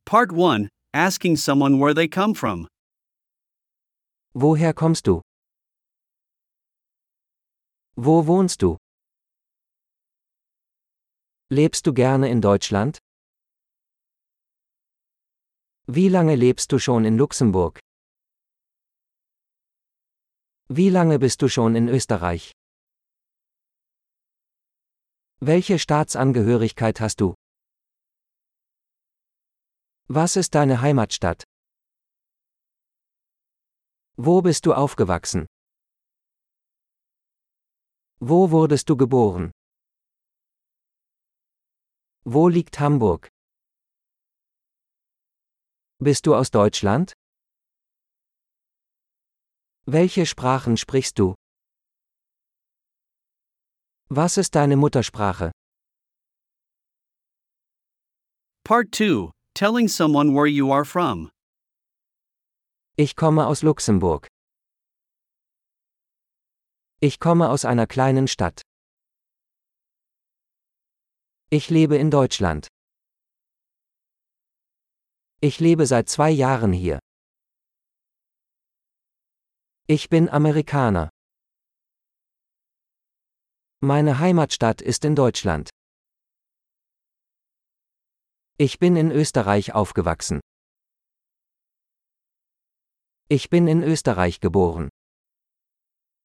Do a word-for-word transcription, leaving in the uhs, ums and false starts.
Part one. Asking someone where they come from. Woher kommst du? Wo wohnst du? Lebst du gerne in Deutschland? Wie lange lebst du schon in Luxemburg? Wie lange bist du schon in Österreich? Welche Staatsangehörigkeit hast du? Was ist deine Heimatstadt? Wo bist du aufgewachsen? Wo wurdest du geboren? Wo liegt Hamburg? Bist du aus Deutschland? Welche Sprachen sprichst du? Was ist deine Muttersprache? Part two. Telling someone where you are from. Ich komme aus Luxemburg. Ich komme aus einer kleinen Stadt. Ich lebe in Deutschland. Ich lebe seit zwei Jahren hier. Ich bin Amerikaner. Meine Heimatstadt ist in Deutschland. Ich bin in Österreich aufgewachsen. Ich bin in Österreich geboren.